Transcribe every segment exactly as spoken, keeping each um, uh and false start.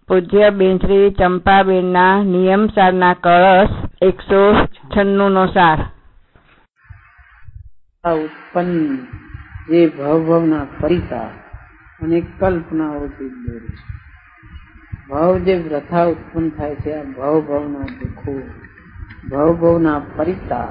પૂજ્ય બેન શ્રી ચંપાબેનના નિયમ સારના કળશ એકસો છન્નું નો સાર. ઉત્પન્ન જે ભવભવના પરિતા અને કલ્પનાઓથી દૂર છે. ભાવ જે પ્રથા ઉત્પન્ન થાય છે, આ ભવભવના દુઃખો, ભવભવના પરિતા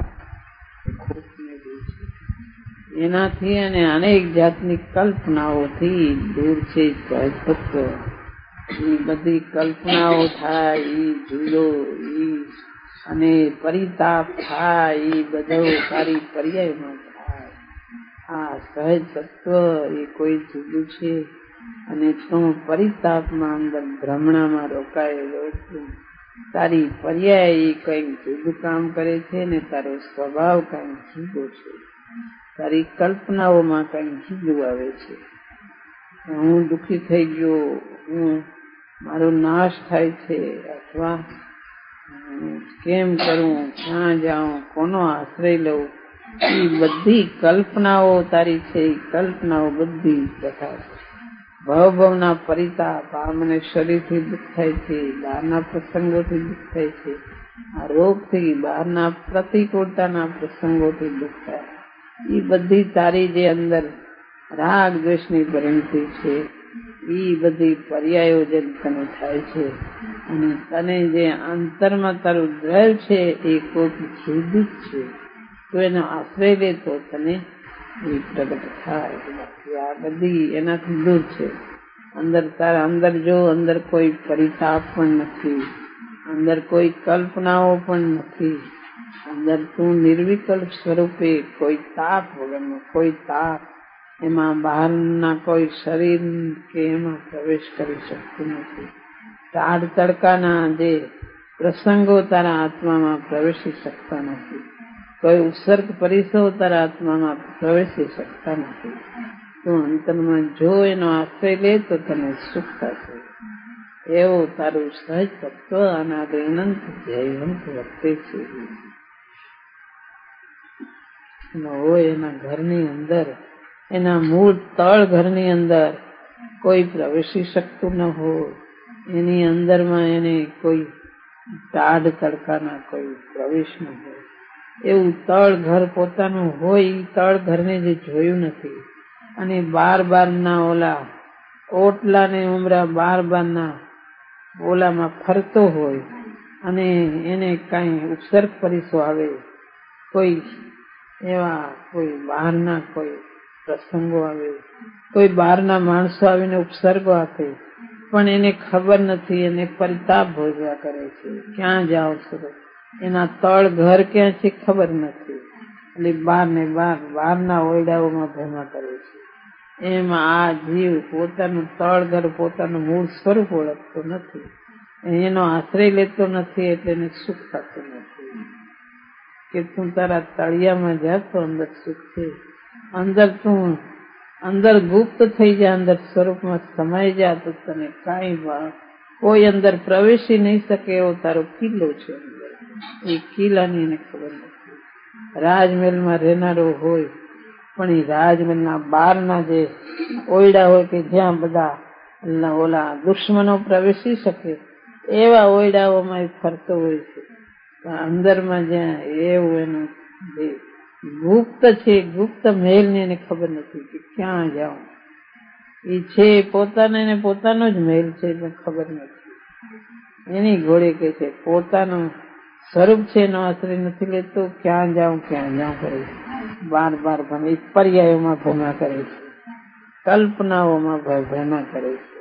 એનાથી અને અનેક જાતની કલ્પનાઓથી દૂર છે. સહજતત્વ એ બધી કલ્પનાઓ થાય, એ જુદો ઈ અને પરિતાપ થાય, એ બધો સારી પર્યાયમાં થાય. આ સહજ તત્વ એ કોઈ જુદું છે અને તું પરિતાપમાં અંદર ભ્રમણામાં રોકાયેલો છું. તારી પર્યાય એ કઈક જુદું કામ કરે છે ને તારો સ્વભાવ કઈક જુદો છે. તારી કલ્પનાઓમાં કઈક જુદું આવે છે. હું દુઃખી થઈ ગયો, હું મારો નાશ થાય છે, અથવા કેમ કરું, ક્યાં જાઉં, કોનો આશ્રય લઉં, એ બધી કલ્પનાઓ તારી છે. એ કલ્પનાઓ બધી પ્રથા છે. ભવભવના પરિતાપ, આ મને શરીરથી દુઃખ થાય છે, બહારના પ્રસંગોથી દુઃખ થાય છે, આ રોગથી, બહારના પ્રતિકૂળતાના પ્રસંગોથી દુઃખ થાય, એ બધી તારી જે અંદર રાગ દ્વેષની પરિણતિ છે, એ બધી પર્યાયો જે તને થાય છે. અને તને જે અંતરમાં તારું દ્રવ છે એ કોઈક જુદું જ છે. તો એનો આશ્રય લે તો તને એ પ્રગટ થાય. આ બધી એનાથી દૂર છે. અંદર તારા અંદર જો અંદર કોઈ પરિતાપ પણ નથી, અંદર કોઈ કલ્પનાઓ પણ નથી, અંદર તું નિર્વિકલ્પ સ્વરૂપે કોઈ તાપ વગરનો, કોઈ તાપ એમાં બહારના કોઈ શરીર કે એમાં પ્રવેશ કરી શકતું નથી. ટાઢ તડકાના જે પ્રસંગો તારા આત્મામાં પ્રવેશી શકતા નથી, કોઈ ઉત્સર્ગ પરિસો તારા આત્મામાં પ્રવેશી શકતા નથી. તું અંતરમાં જો એનો આશ્રય લે તો તને સુખ થશે. એવો તારું સહજ તત્વ અનાદિ અનંત જયવંત વર્તે છે. હોય એના ઘરની અંદર, એના મૂળ તળ ઘરની અંદર કોઈ પ્રવેશી શકતું ન હોય, એની અંદરમાં એને કોઈ ટાઢ તડકાના કોઈ પ્રવેશ ન હોય, એવું તળ ઘર પોતાનું હોય, એ તળ ઘરને જે જોયું નથી અને બાર બાર ના ઓલા ઓટલા ને ઉમરા બાર બાર ના ઓલામાં ફરતો હોય અને એને કઈ ઉપસર્ગ પરિસો આવે, કોઈ એવા કોઈ બહારના કોઈ પ્રસંગો આવે, કોઈ બહારના માણસો આવીને ઉપસર્ગો આપે, પણ એને ખબર નથી, એને પરિતાપ ભોગવા કરે છે. ક્યાં જાઓ છો, એના તળ ઘર ક્યાં છે ખબર નથી, એટલે બહાર ને બહાર બહારના ઓરડાઓમાં ભેમા કરે છે. એમાં આ જીવ પોતાનું તળ ઘર, પોતાનું મૂળ સ્વરૂપ ઓળખતો નથી, એનો આશ્રય લેતો નથી, એટલે એને સુખ થતું નથી. કે તું તારા તળિયામાં જા તો અંદર સુખ છે. અંદર તું અંદર ગુપ્ત થઈ જા, અંદર સ્વરૂપમાં સમાઈ જા તો તને કાંઈ કોઈ અંદર પ્રવેશી નહીં શકે એવો તારો કિલ્લો છે. એ કિલ્લાની એને ખબર નથી. રાજમહેલમાં રહેનારો હોય પણ એ રાજમહેલના બહારના જે ઓરડા હોય કે જ્યાં બધા ઓલા દુશ્મનો પ્રવેશી શકે એવા ઓરડાઓમાં ફરતો હોય છે. અંદરમાં જ્યાં એવું એનું જે ગુપ્ત છે, ગુપ્ત મહેલની એને ખબર નથી કે ક્યાં જાઉં. એ છે પોતાને એને પોતાનો જ મહેલ છે, પણ ખબર નથી. એની ઘોડે કે છે પોતાનું સ્વરૂપ છે એનો આશ્રય નથી લેતો, ક્યાં જાઉં ક્યાં જાઉં કરે છે. બાર બાર ભમે પર્યાયોમાં ભેમા કરે છે, કલ્પનાઓમાં ભેમા કરે છે.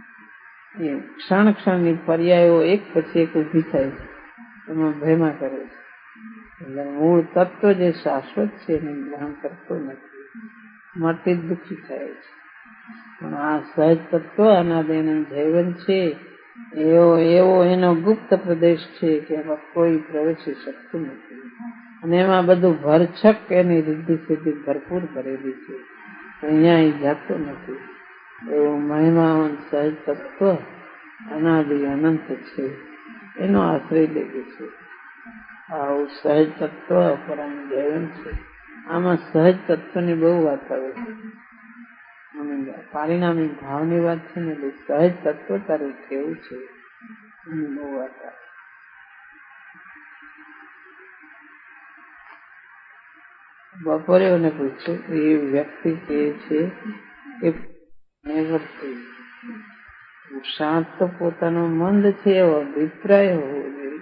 એ ક્ષણ ક્ષણની પર્યાયો એક પછી એક ઉભી થાય છે, એમાં ભેમા કરે છે. એટલે મૂળ તત્વ જે શાશ્વત છે એને ગ્રહણ કરતો નથી, માટે દુઃખી થાય છે. પણ આ સહજ તત્વ અનાદિ અનંત જૈવન છે, એવો એવો એનો ગુપ્ત પ્રદેશ છે કે એમાં કોઈ પ્રવેશી શકતું નથી. અને એમાં બધું ભરછક એની રિદ્ધિ સિદ્ધિ ભરપૂર કરેલી છે, અહીંયા એ જાતો નથી. એવું મહિમાવંત સહજ તત્વ અનાદિ અનંત છે, એનો આશ્રય લેવો છે. આવું સહજ તત્વ પરમ જૈવન છે. આમાં સહજ તત્વની બહુ વાત આવે છે. પારિણામિક ભાવની વાત છે ને સહજ તત્વ તારું કેવું છે બહુ વાત. બપોરે એને પૂછ્યું એ વ્યક્તિ કે છે કે પુરુષાર્થ તો પોતાનો મંદ છે એવો અભિપ્રાય હોવો જોઈએ.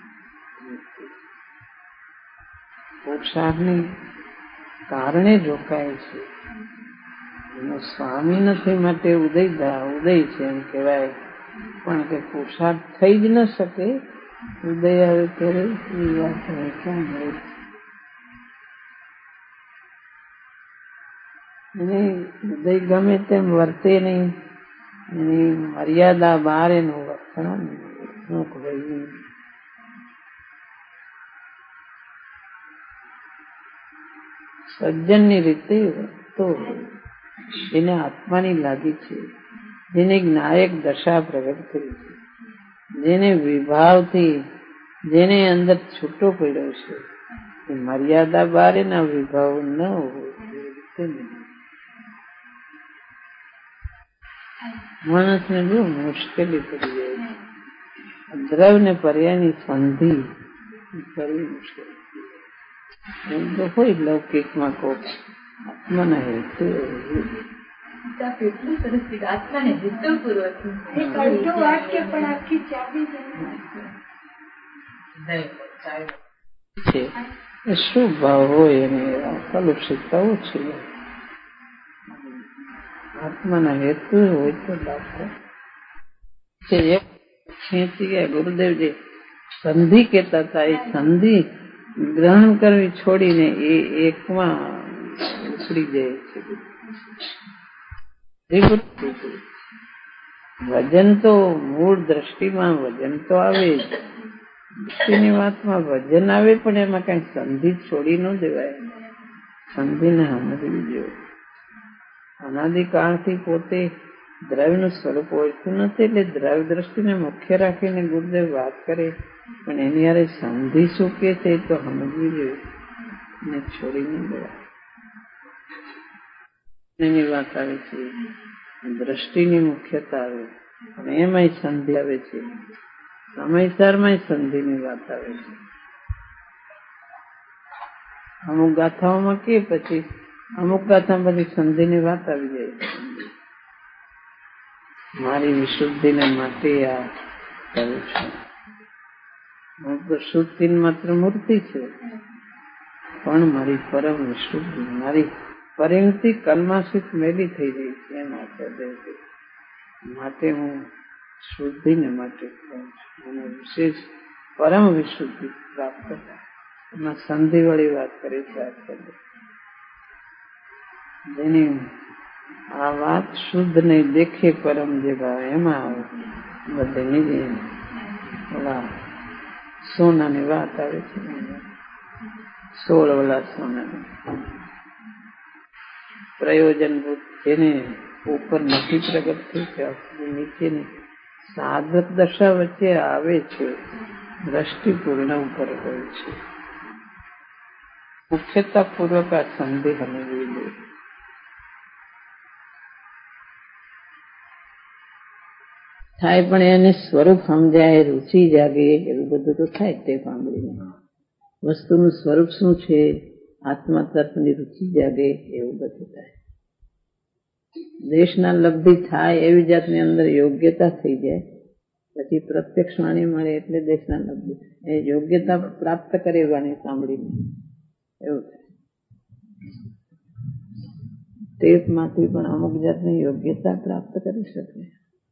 પુરુષાર્થની કારણે જોકાય છે, એનો સ્વામી નથી માટે ઉદય ઉદય છે એમ કહેવાય, પણ કે પુરુષાર્થ થઈ જ ન શકે ઉદય આવે ત્યારે એ વાત ક્યાં મળે. એને ઉદય ગમે તેમ વર્તે નહીં, એની મર્યાદા બહાર એનું વર્તન શું કહે. સજ્જનની રીતે વર્તો, જેને આત્માની લાગી છે, જેને જ્ઞાયક દશા પ્રગટ કરી છે, જેને વિભાવથી જેને અંદર છૂટો પડ્યો છે, એ મર્યાદા બહાર એના વિભાવ ન હોય એ રીતે નહીં. માણસને બહુ મુશ્કેલી પડી જાય છે. દ્રવ્ય ને પર્યાયની સંધિ કરવી મુશ્કેલ. એમ તો હોય લૌકિકમાં કોક આત્માના હેતુ છે. શું ભાવ હોય એને કલુષિતતા ઓછી. આત્માના હેતુ હોય તો દાખલો ખેંચી ગયા. ગુરુદેવજી સંધિ કેતા હતા, એ સંધિ ગ્રહણ કરવી છોડીને એ એકમાં ઉતરી જાય છે. વજન તો મૂળ દ્રષ્ટિમાં વજન તો આવે જ, દ્રષ્ટિની વાતમાં વજન આવે, પણ એમાં કઈ સંધિ છોડી ન દેવાય. સંધિને સમજવી જોઈએ. અનાદિકાળથી પોતે દ્રવ્યનું સ્વરૂપ ઓળખ્યું નથી, એટલે દ્રવ્ય દ્રષ્ટિને મુખ્ય રાખીને ગુરુદેવ વાત કરે, પણ એની યારે સંધિ શું કે છે એ તો સમજવી જોઈએ ને છોડી ન દેવાય. એની વાત આવે છે, દ્રષ્ટિની મુખ્યતા આવે, પણ એમાંય સંધિ આવે છે, સમયસરમાં સંધિની વાત આવે છે. અમુક ગાથાઓમાં કે પછી અમુક ગાથા બધી સંધિની વાત આવી જાય. મારી વિશુદ્ધિને માટે આ કરું છું. હું તો શુદ્ધિ માત્ર મૂર્તિ છે, પણ મારી પરમ વિશુદ્ધિ, મારી પરિણતિ કલ્માશિત મેલી થઈ ગઈ છે. એમ આચાર્ય માટે હું શુદ્ધિને માટે કરું છું, અને વિશેષ પરમ વિશુદ્ધિ પ્રાપ્ત થાય. એમાં સંધિ વાળી વાત કરી છે આચાર્ય. જેની આ વાત શુદ્ધ નહીં દેખે પરમ જે ભાવ એમાં આવે. બધે નીચે ઓલા સોનાની વાત આવે છે, સોળ ઓલા સોનાની પ્રયોજનભૂત, જેને ઉપર નથી પ્રગટ થઈ છે, નીચેની સાધક દશા વચ્ચે આવે છે, દ્રષ્ટિ પૂર્ણ ઉપર હોય છે. મુખ્યતા પૂર્વક આ સંધિ સમજવી જોઈએ. થાય પણ એને સ્વરૂપ સમજાય, રુચિ જાગે, એવું બધું તો થાય તે સાંભળીને. વસ્તુનું સ્વરૂપ શું છે, આત્મા તત્વની રુચિ જાગે, એવું બધું થાય. દેશના લબ્ધિ થાય એવી જાતની અંદર યોગ્યતા થઈ જાય, પછી પ્રત્યક્ષ વાણી મળે એટલે દેશના લબ્ધિ. એ યોગ્યતા પ્રાપ્ત કરે વાણી સાંભળીને એવું થાય. ટેપમાંથી પણ અમુક જાતની યોગ્યતા પ્રાપ્ત કરી શકે.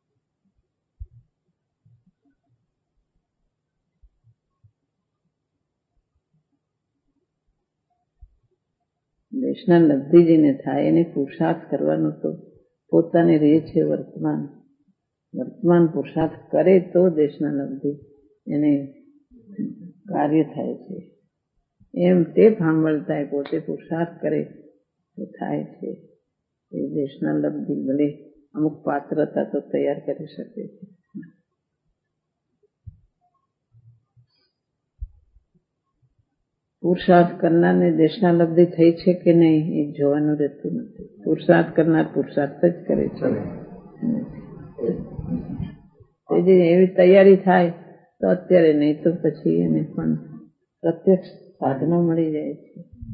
દેશના લબ્ધિ જેને થાય એને પુરુષાર્થ કરવાનો તો પોતાની રીત છે. વર્તમાન વર્તમાન પુરુષાર્થ કરે તો દેશના લબ્ધિ એને કાર્ય થાય છે. એમ તે સાંભળતા પોતે પુરુષાર્થ કરે તો થાય છે. એ દેશના લબ્ધિ ભલે અમુક પાત્રતા તો તૈયાર કરી શકે છે. પુરુષાર્થ કરનારને દેશનાલબ્ધિ થઈ છે કે નહીં એ જોવાનું રહેતું નથી. પુરુષાર્થ કરનાર પુરુષાર્થ જ કરે છે. એવી તૈયારી થાય તો અત્યારે, નહીં તો પછી એને પણ પ્રત્યક્ષ સાધનો મળી જાય છે.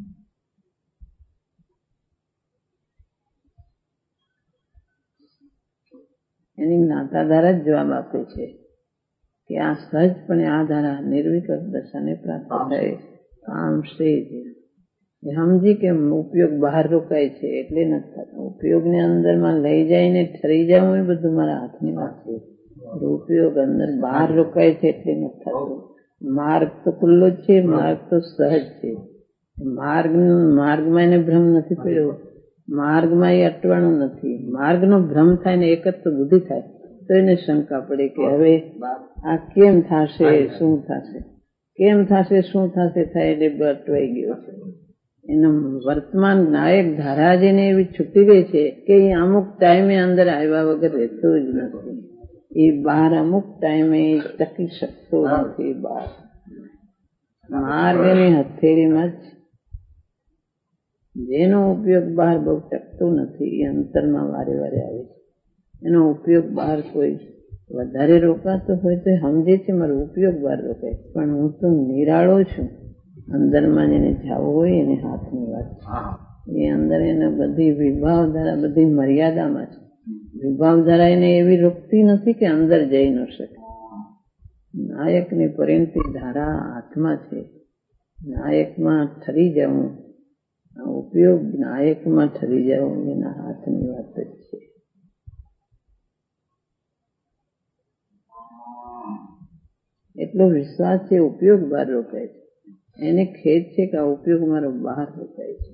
એની જ્ઞાતા ધારા જ જવાબ આપે છે કે આ સહજપણે આ ધારા નિર્વિકલ્પ દશાને પ્રાપ્ત થાય. આમ શ્રેજ સમજી કે ઉપયોગ બહાર રોકાય છે એટલે નથી થતો. ઉપયોગને અંદરમાં લઈ જઈને ઠરી જવું એ બધું મારા હાથની વાત છે. ઉપયોગ અંદર બહાર રોકાય છે એટલે નથી થતો. માર્ગ તો ખુલ્લો જ છે, માર્ગ તો સહજ છે. માર્ગ માર્ગમાં એને ભ્રમ નથી પડ્યો, માર્ગમાં એ અટવાનું નથી. માર્ગનો ભ્રમ થાય ને એકત્ર બુદ્ધિ થાય તો એને શંકા પડે કે હવે આ કેમ થશે, શું થશે, કેમ થશે, શું થશે થાય એટલે અટવાઈ ગયો છે. એનો વર્તમાન નાયક ધારા જેને એવી છૂટી ગઈ છે કે એ અમુક ટાઈમે અંદર આવ્યા વગર રહેતો જ નથી. એ બહાર અમુક ટાઈમે ટકી શકતો નથી. બહાર માર્ગ એની હથેળીમાં જ. જેનો ઉપયોગ બહાર બહુ ટકતો નથી એ અંતરમાં વારે વારે આવે છે. એનો ઉપયોગ બહાર કોઈ વધારે રોકાતો હોય તો સમજે છે મારો ઉપયોગ બહાર રોકાય, પણ હું તો નિરાળો છું. અંદરમાં જેને જવું હોય એને હાથની વાત છે. એ અંદર એને બધી વિભાવ ધારા બધી મર્યાદામાં છે. વિભાવ ધારા એને એવી રોકતી નથી કે અંદર જઈ ન શકે. નાયકની પરિણતિ ધારા હાથમાં છે. નાયકમાં ઠરી જવું, ઉપયોગ નાયકમાં ઠરી જવું એના હાથની વાત જ છે. એટલો વિશ્વાસ છે ઉપયોગ બહાર રોકાય છે. એને ખેદ છે કે આ ઉપયોગ મારો બહાર રોકાય છે.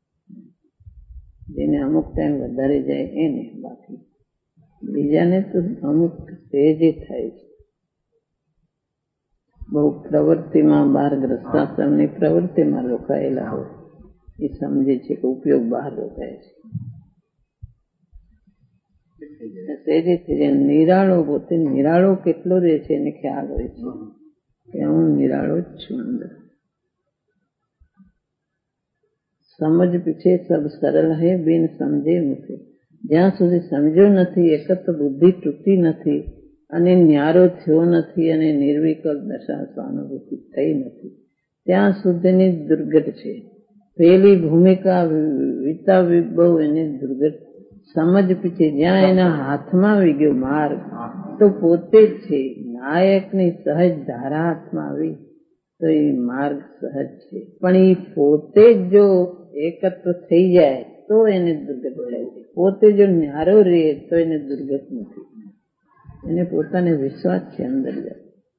જેને અમુક ટાઈમ વધારે જાય એને, બાકી બીજાને તો અમુક સહેજે થાય છે. બહુ પ્રવૃત્તિમાં બહાર ગ્રસ્તાશ્રમની પ્રવૃત્તિમાં રોકાયેલા હોય એ સમજે છે કે ઉપયોગ બહાર રોકાય છે. સહેજે સહેજે નિરાળો, પોતે નિરાળો કેટલો રહે છે એને ખ્યાલ હોય છે કે હું નિરાળો જ છું અંદર. સમજ પીછે સબ સરળ હે બિન સમજે મુકે. જ્યાં સુધી સમજ્યો નથી, એકત્ર બુદ્ધિ તૂટી નથી અને ન્યારો થયો નથી અને નિર્વિકલ્પ દશા સ્વાનુભૂતિ થઈ નથી, ત્યાં સુધીની દુર્ગત છે. પેલી ભૂમિકા વિતા વિભવ એને દુર્ગત. સમજ પીછે જ્યાં એના હાથમાં આવી ગયો માર્ગ તો પોતે જ છે. નાયકની સહજ ધારા હાથમાં આવી તો એ માર્ગ સહજ છે, પણ એ પોતે જ જો એકત્ર થઈ જાય તો એને દુર્ગત થાય છે. પોતે જો ન્યારો રહે તો એને દુર્ગત નથી. એને પોતાને વિશ્વાસ છે અંદર જાય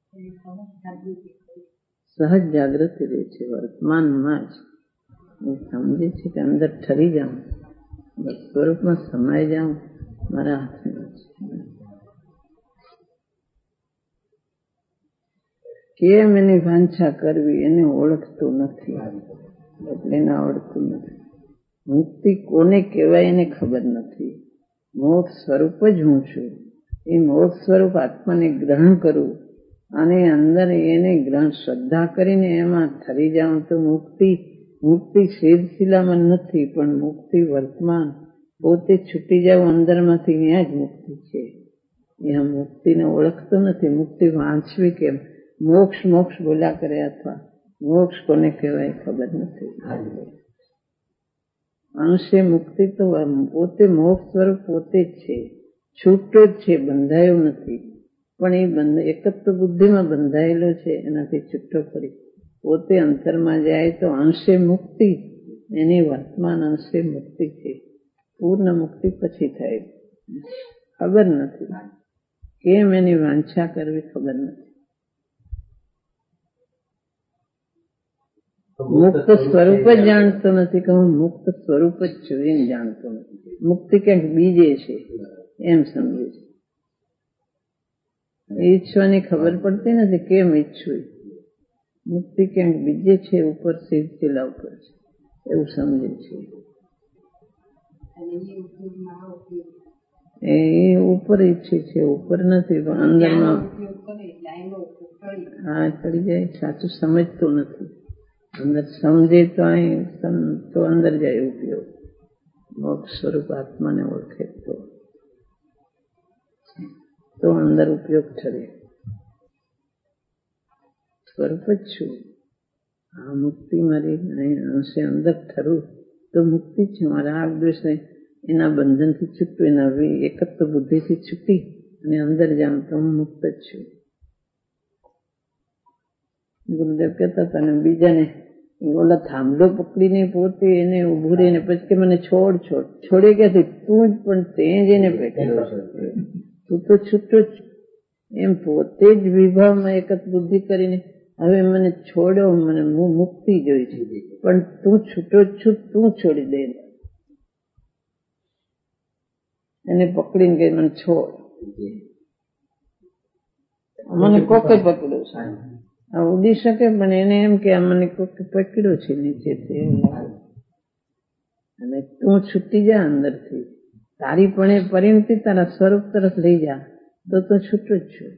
સહજ જાગૃતિ રહે છે વર્તમાનમાં જ. એ સમજે છે કે અંદર ઠરી જાઉં, બસ સ્વરૂપમાં સમાઈ જાઉં, મારા હાથમાં છે. કેમ એની વાંછા કરવી એને ઓળખતું નથી, એટલે એને આવડતું નથી. મુક્તિ કોને કહેવાય એને ખબર નથી. મોક્ષ સ્વરૂપ જ હું છું. એ મોક્ષ સ્વરૂપ આત્માને ગ્રહણ કરું અને અંદર એને ગ્રહણ શ્રદ્ધા કરીને એમાં ઠરી જાઉં તો મુક્તિ. મુક્તિ શિરશિલામાં નથી, પણ મુક્તિ વર્તમાન પોતે છૂટી જાવ અંદરમાંથી, ત્યાં જ મુક્તિ છે. એ મુક્તિને ઓળખતો નથી. મુક્તિ વાંચવી કેમ? મોક્ષ મોક્ષ બોલ્યા કરે, અથવા મોક્ષ કોને કહેવાય ખબર નથી. અંશે મુક્તિ તો પોતે મોક્ષ સ્વરૂપ પોતે જ છે, છૂટો જ છે, બંધાયો નથી. પણ એ બંધ એકત્વ બુદ્ધિમાં બંધાયેલો છે, એનાથી છૂટો પડી પોતે અંતરમાં જાય તો અંશે મુક્તિ. એની વર્તમાન અંશે મુક્તિ છે. પૂર્ણ મુક્તિ પછી થાય. ખબર નથી કેમ એની વાંછા કરવી, ખબર નથી. મુક્ત સ્વરૂપ જ જાણતો નથી કે હું મુક્ત સ્વરૂપ જ છું એમ જાણતો નથી. મુક્તિ ક્યાંક બીજે છે એમ સમજે છે. ઈચ્છવાની ખબર પડતી નથી કેમ ઈચ્છું. મુક્તિ ક્યાંક બીજે છે, ઉપર સિલસિલા ઉપર છે એવું સમજે છે. એ ઉપર ઈચ્છે છે, ઉપર નથી, પણ અંદરમાં હા ચડી જાય. સાચું સમજતો નથી. અંદર સમજે તો અહીં તો અંદર જાય ઉપયોગ, મોક્ષ સ્વરૂપ આત્માને ઓળખે તો તો અંદર ઉપયોગ ઠરે. સ્વરૂપ જ છું, આ મુક્તિ મારી અંશે અંદર ઠરું તો મુક્તિ જ છે. મારા રાગ દ્વેષ એના બંધનથી છૂટું, એના એકત્વ બુદ્ધિથી છૂટી અને અંદર જાઉં તો હું મુક્ત જ છું. ગુરુદેવ કહેતા હતા ને બીજાને ઓલા થાંભલો પકડીને પોતે એને ઉભું રહીને પછી કે મને છોડ છોડ છોડે ક્યાંથી, તું જ પણ તે જ એને પકડ્યો છે, તું તો છૂટો જ એમ પોતે જ વિભાવમાં એકત બુદ્ધિ કરીને હવે મને છોડો, મને હું મુક્તિ જોઈ છે, પણ તું છૂટો જ છું, તું છોડી દે. એને પકડીને કે મને છોડ, મને કોકે પકડ્યો છે. આ ઉડી શકે પણ એને એમ કે આ મને કોકે પકડ્યો છે નીચેથી, અને તું છૂટી જા અંદરથી, તારી પણ એ પરિણતિ તારા સ્વરૂપ તરફ લઈ જા તો તો છૂટો જ છું.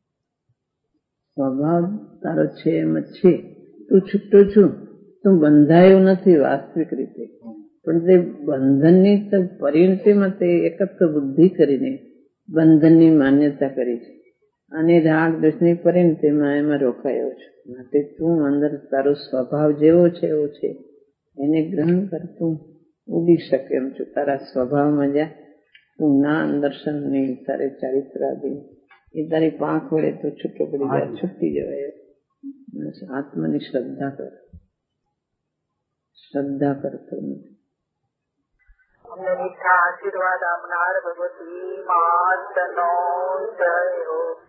સ્વભાવ તારો છે એમ જ છે, તું છૂટો છું, તું બંધાયો નથી વાસ્તવિક રીતે, પણ તે બંધનની તો પરિણતિમાં તે એકત્વ બુદ્ધિ કરીને બંધનની માન્યતા કરી છે અને રાગ દ્વેષની પરિણતિમાં એમાં રોકાયો છે. માટે તું અંદર તારો સ્વભાવ જેવો છે એવો છે એને ગ્રહણ કરતું ઉડી શકે એમ છું. તારા સ્વભાવમાં જા, તું જ્ઞાન દર્શન નહીં, તારે ચારિત્રાદી એ તારી પાંખ વળે તો છૂટો પડી જાય, છૂટી જવાય. આત્માની શ્રદ્ધા કર, શ્રદ્ધા કરતો નથી. અમને મીઠા આશીર્વાદ આપનાર ભગવતી માતનો જય હો.